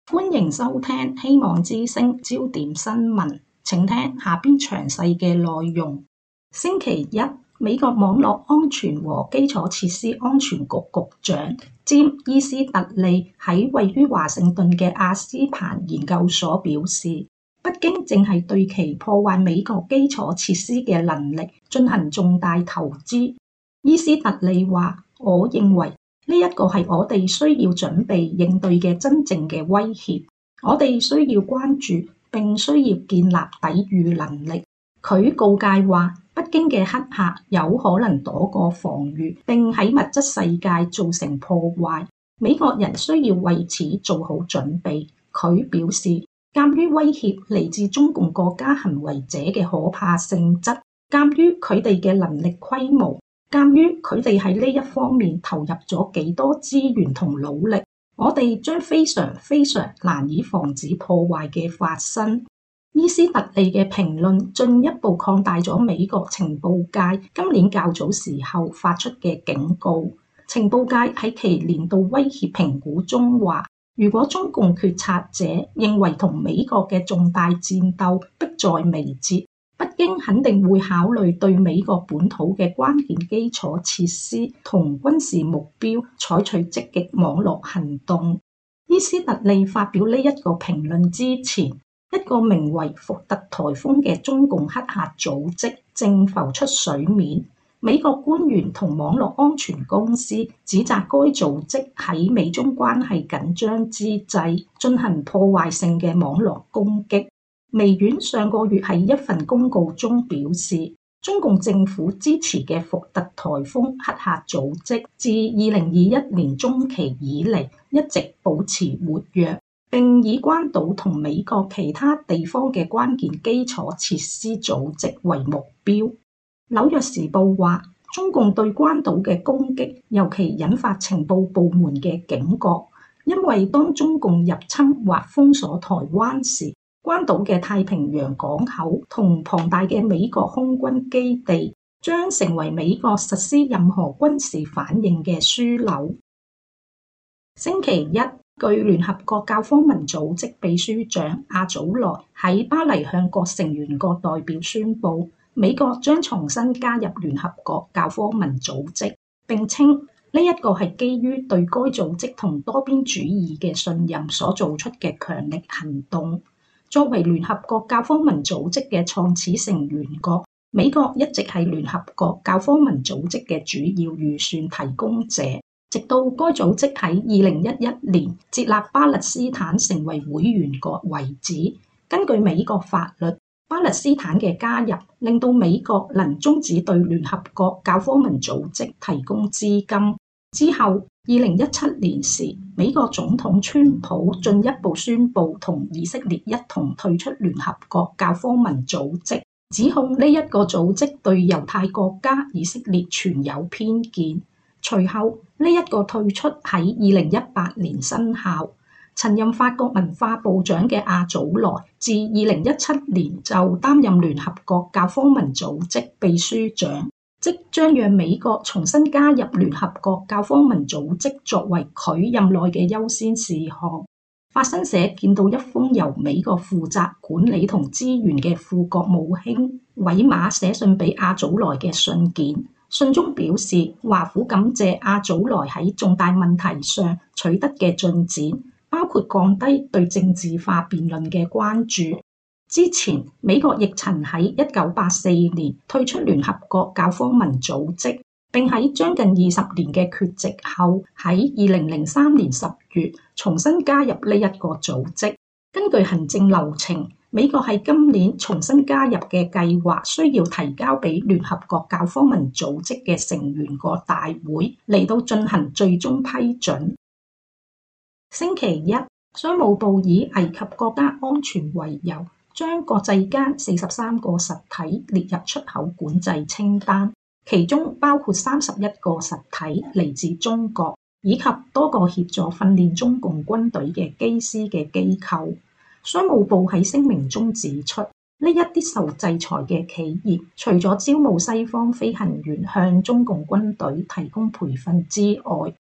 歡迎收聽希望之聲焦點新聞，請聽下邊詳細嘅內容。星期一，美國網絡安全和基礎設施安全局局長詹伊斯特利喺位於華盛頓嘅阿斯彭研究所表示，北京正係對其破壞美國基礎設施嘅能力進行重大投資。伊斯特利話：我認為呢一個係我哋需要準備應對嘅真正嘅威脅，我哋需要關注並需要建立抵禦能力。佢告誡話，北京嘅黑客有可能躲過防禦並喺物質世界造成破壞，美國人需要為此做好準備。佢表示，鑑於威脅嚟自中共國家行為者嘅可怕性質，鑑於佢哋嘅能力規模，鑑於佢哋喺呢一方面投入咗幾多資源同努力，我哋將非常難以防止破壞嘅發生。伊斯特利嘅評論進一步擴大咗美國情報界今年較早時候發出嘅警告。情報界喺其年度威脅評估中話，如果中共決策者認為同美國嘅重大戰鬥迫在眉睫，北京肯定會考慮對美國本土嘅關鍵基礎設施同軍事目標採取積極網絡行動。伊斯特利發表呢一個評論之前，一個名為福特颱風嘅中共黑客組織正浮出水面。美國官員同網絡安全公司指責該組織喺美中關係緊張之際進行破壞性嘅網絡攻擊。微軟上個月喺一份公告中表示，中共政府支持嘅福特颱風黑客組織自2021年中期以嚟一直保持活躍，並以關島同美國其他地方嘅關鍵基礎設施組織為目標。紐約時報話，中共對關島嘅攻擊尤其引發情報部門嘅警覺，因為當中共入侵或封鎖台灣時，關島嘅太平洋港口同龐大嘅美國空軍基地將成為美國實施任何軍事反應嘅樞紐。星期一，據聯合國教科文組織秘書長阿祖萊喺巴黎向各成員國代表宣布，美國將重新加入聯合國教科文組織，並稱呢一個係基於對該組織同多邊主義嘅信任所做出嘅強力行動。作為聯合國教科文組織嘅創始成員國，美國一直係聯合國教科文組織嘅主要預算提供者，直到該組織喺2011年接納巴勒斯坦成為會員國為止。根據美國法律，巴勒斯坦嘅加入令到美國能終止對聯合國教科文組織提供資金。之後2017年時，美國總統川普進一步宣布同以色列一同退出聯合國教科文組織，指控呢一個組織對猶太國家以色列存有偏見。隨後呢一個退出喺2018年生效。曾任法國文化部長嘅阿祖萊自2017年就擔任聯合國教科文組織秘書長，即將讓美國重新加入聯合國教科文組織作為佢任內嘅優先事項。法新社見到一封由美國負責管理同資源嘅副國務卿韋馬寫信俾阿祖萊嘅信件，信中表示華府感謝阿祖萊喺重大問題上取得嘅進展，包括降低對政治化辯論嘅關注。之前美國亦曾喺1984年退出聯合國教科文組織，並喺將近20年嘅缺席後，喺2003年10月重新加入呢一個組織。根據行政流程，美國喺今年重新加入嘅計劃需要提交俾聯合國教科文組織嘅成員國大會嚟到進行最終批准。星期一，商務部以危及國家安全為由，將國際間43個實體列入出口管制清單，其中包括31個實體嚟自中國，以及多個協助訓練中共軍隊嘅機師嘅機構。商務部喺聲明中指出，呢一啲受制裁嘅企業，除咗招募西方飛行員向中共軍隊提供培訓之外，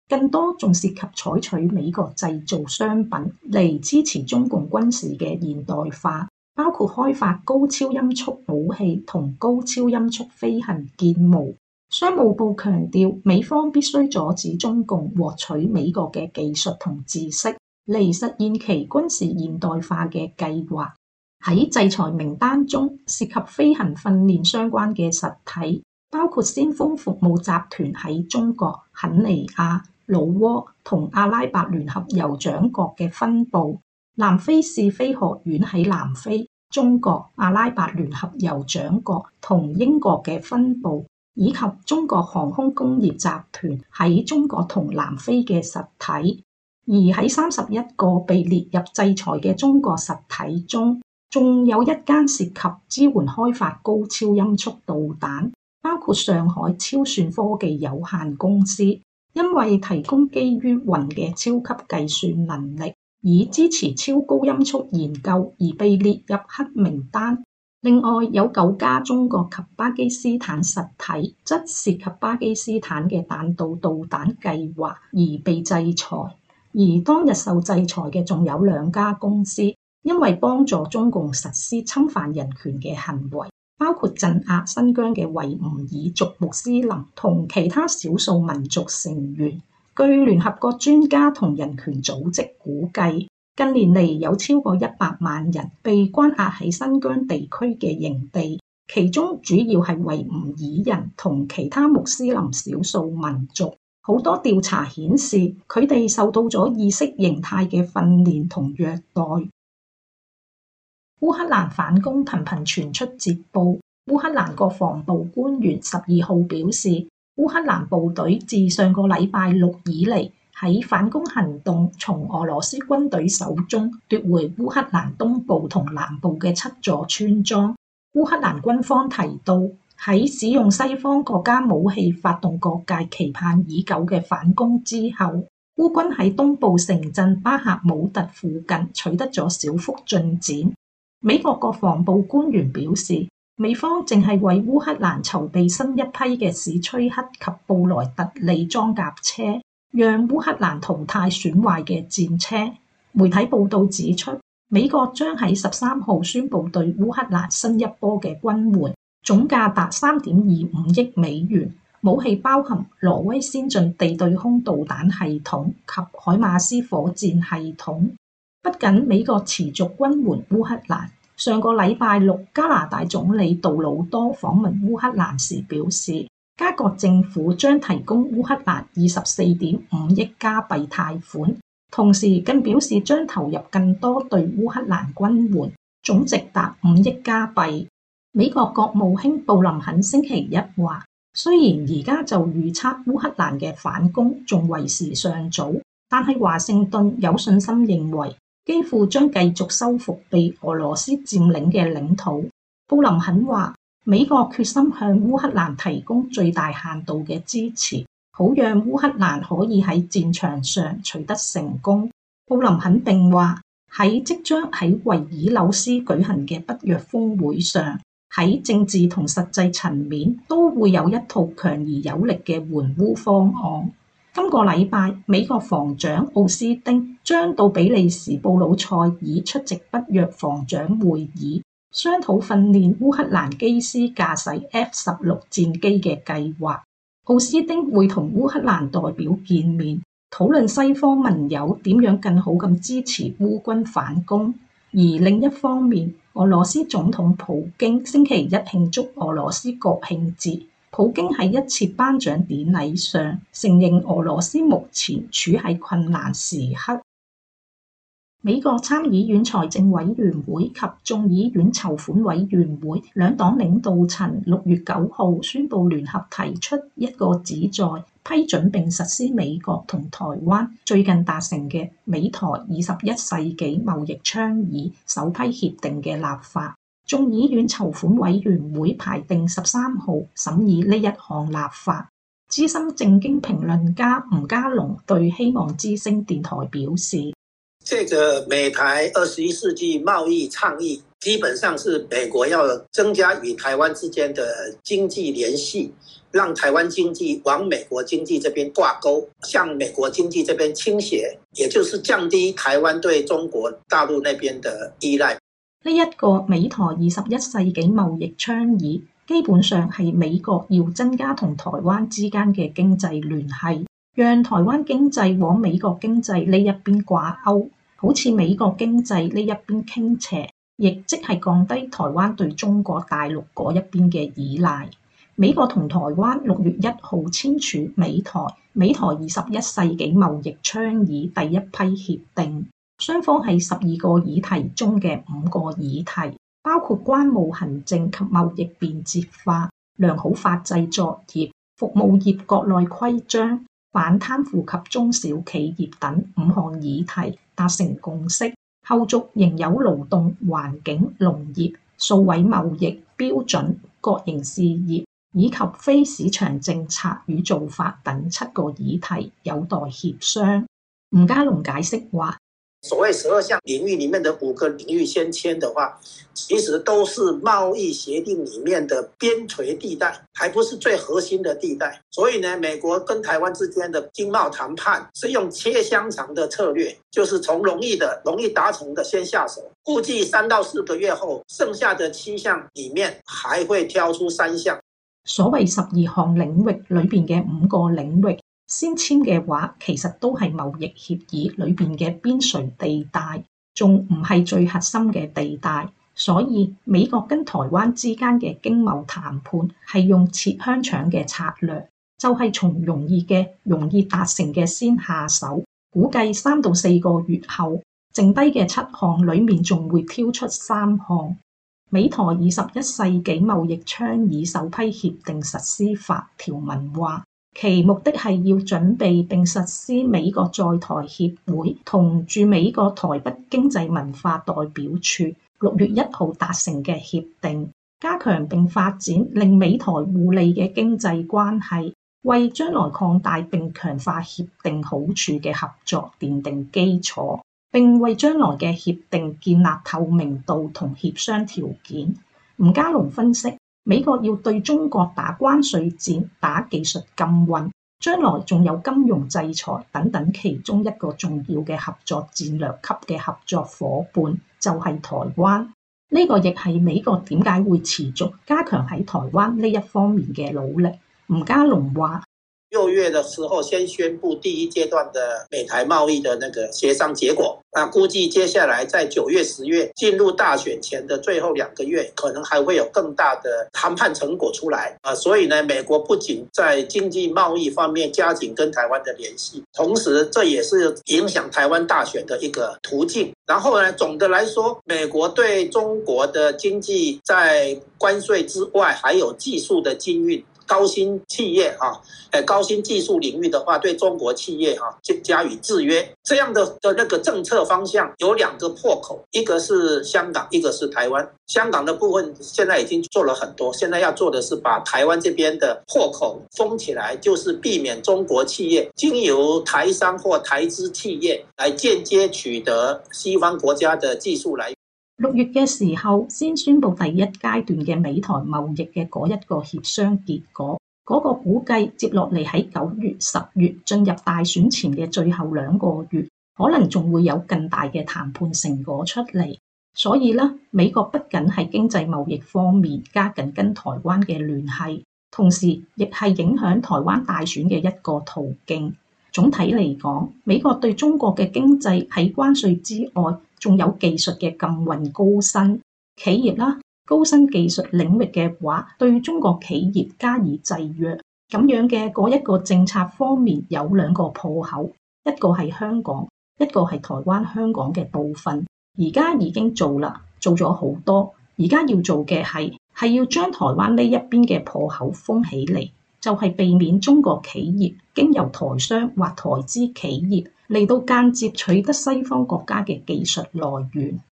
更多仲涉及採取美國製造商品嚟支持中共軍事嘅現代化，包括開發高超音速武器同高超音速飛行建模。商務部強調，美方必須阻止中共獲取美國嘅技術同知識，嚟實現其軍事現代化嘅計劃。喺制裁名單中涉及飛行訓練相關嘅實體，包括先鋒服務集團喺中國、肯尼亞、老撾同阿拉伯聯合酋長國嘅分部，南非試飛學院喺南非、中國、阿拉伯聯合酋長國同英國嘅分部，以及中國航空工業集團喺中國同南非嘅實體。而喺31個被列入制裁嘅中國實體中，仲有一間涉及支援開發高超音速導彈，包括上海超算科技有限公司，因為提供基於雲嘅超級計算能力，以支持超高音速研究而被列入黑名單。另外有9家中國及巴基斯坦實體，則涉及巴基斯坦嘅彈道導彈計劃而被制裁。而當日受制裁嘅仲有2家公司，因為幫助中共實施侵犯人權嘅行為，包括鎮壓新疆嘅維吾爾族穆斯林同其他少數民族成員。據聯合國專家同人權組織估計，近年嚟有超過100萬人被關押喺新疆地區嘅營地，其中主要係維吾爾人同其他穆斯林少數民族。好多調查顯示，佢哋受到咗意識形態嘅訓練同虐待。烏克蘭反攻頻頻傳出捷報。烏克蘭國防部官員12號表示，烏克蘭部隊自上個禮拜6以嚟，喺反攻行動從俄羅斯軍隊手中奪回烏克蘭東部同南部嘅7座村莊。烏克蘭軍方提到，喺使用西方國家武器發動各界期盼已久嘅反攻之後，烏軍喺東部城鎮巴赫姆特附近取得咗小幅進展。美國國防部官員表示，美方正係為烏克蘭籌備新一批嘅史崔克及布萊特利裝甲車，讓烏克蘭淘汰損壞嘅戰車。媒體報道指出，美國將喺13號宣布對烏克蘭新一波嘅軍援，總價達3.25億美元，武器包含挪威先進地對空導彈系統及海馬斯火箭系統。不僅美國持續軍援烏克蘭，上個禮拜6，加拿大總理杜魯多訪問烏克蘭時表示，加國政府將提供烏克蘭24.5億加幣貸款，同時更表示將投入更多對烏克蘭軍援，總值達5億加幣。美國國務卿布林肯星期一話，雖然而家就預測烏克蘭嘅反攻仲為時尚早，但係華盛頓有信心認為基輔將繼續收復被俄羅斯佔領嘅領土。布林肯話，美國決心向烏克蘭提供最大限度嘅支持，好讓烏克蘭可以喺戰場上取得成功。布林肯並話，喺即將喺維爾紐斯舉行嘅北約峰會上，喺政治同實際層面都會有一套強而有力嘅援烏方案。今個禮拜，美國防長奧斯丁將到比利時布魯塞爾出席北約防長會議，商討訓練烏克蘭機師駕駛 F-16 戰機嘅計劃。奧斯丁會同烏克蘭代表見面，討論西方盟友點樣更好咁支持烏軍反攻。而另一方面，俄羅斯總統普京星期一慶祝俄羅斯國慶節。普京喺一次頒獎典禮上承認俄羅斯目前處喺困難時刻。美國參議院財政委員會及眾議院籌款委員會兩黨領導層6月9號宣布聯合提出一個旨在批准並實施美國同台灣最近達成嘅美台21世紀貿易倡議首批協定嘅立法。眾議院籌款委員會排定13號審議呢一項立法。資深政經評論家吳家龍對希望之聲電台表示， 這個美台21世紀貿易倡議基本上是美国要增加与台湾之间的经济联系，让台灣經濟往美國經濟這邊掛鈎，向美國經濟這邊傾斜，也就是降低台灣對中國大陸那邊的依賴。 呢一個美台21世紀貿易倡議，基本上係美國要增加同台灣之間嘅經濟聯繫，讓台灣經濟往美國經濟呢一邊掛鈎，好似美國經濟呢一邊傾斜，亦即係降低台灣對中國大陸嗰一邊嘅依賴。美國同台灣6月1號簽署美台21世紀貿易倡議第一批協定，雙方係12個議題中嘅5個議題，包括關務行政及貿易便捷化、良好法制作業、服務業國內規章、反貪腐及中小企業等5項議題達成共識。後續仍有勞動、環境、農業、數位貿易、標準、國營事業以及非市場政策與做法等7個議題有待協商。吳家龍解釋話， 所謂12項領域裡面的5個領域先簽的話，其實都是貿易協定裡面的邊陲地帶，還不是最核心的地帶。所以呢，美國跟台灣之間的經貿談判是用切香腸的策略，就是從容易達成的先下手。估計3到4個月後，剩下的7項裡面還會挑出3項。 所謂12項領域裏邊嘅5個領域先簽嘅話，其實都係貿易協議裏邊嘅邊陲地帶，仲唔係最核心嘅地帶。所以美國跟台灣之間嘅經貿談判係用切香腸嘅策略，就係從容易達成嘅先下手。估計3到4個月後，剩低嘅7項裏面仲會挑出3項。美台21世紀貿易倡議首批協定實施法條文話，其目的係要準備並實施美國在台協會同駐美國台北經濟文化代表處6月1號達成嘅協定，加強並發展令美台互利嘅經濟關係，為將來擴大並強化協定好處嘅合作奠定基礎，並為將來嘅協定建立透明度同協商條件。吳家龍分析，美國要對中國打關稅戰、打技術禁運，將來仲有金融制裁等等，其中一個重要嘅合作戰略級嘅合作夥伴就係台灣。呢個亦係美國點解會持續加強喺台灣呢一方面嘅努力。吳家龍話 6月的時候先宣布第一階段的美台貿易的那個協商結果，估計接下來在9月、10月進入大選前的最後2個月，可能還會有更大的談判成果出來。所以呢，美國不僅在經濟貿易方面加緊跟台灣的聯繫，同時這也是影響台灣大選的一個途徑。然後呢，總的來說，美國對中國的經濟在關稅之外，還有技術的禁運。高新企業高新技術領域的話，對中國企業加以制約，這樣的那個政策方向有2個破口，一個是香港，一個是台灣。香港的部分現在已經做了很多，現在要做的是把台灣這邊的破口封起來，就是避免中國企業經由台商或台資企業來間接取得西方國家的技術來源。 6月嘅時候，先宣布第1階段嘅美台貿易嘅嗰一個協商結果，嗰個估計接落嚟喺9月、10月進入大選前嘅最後2個月，可能仲會有更大嘅談判成果出嚟。所以呢，美國不僅係經濟貿易方面加緊跟台灣嘅聯繫，同時亦係影響台灣大選嘅一個途徑。總體嚟講，美國對中國嘅經濟喺關稅之外，仲有技術嘅禁運高薪企業啦，高新技術領域嘅話，對中國企業加以制約，咁樣嘅嗰一個政策方面有2個破口，一個係香港，一個係台灣香港嘅部分。而家已經做啦，做咗好多，而家要做嘅係要將台灣呢一邊嘅破口封起嚟，就係避免中國企業經由台商或台資企業嚟到間接取得西方國家嘅技術來源。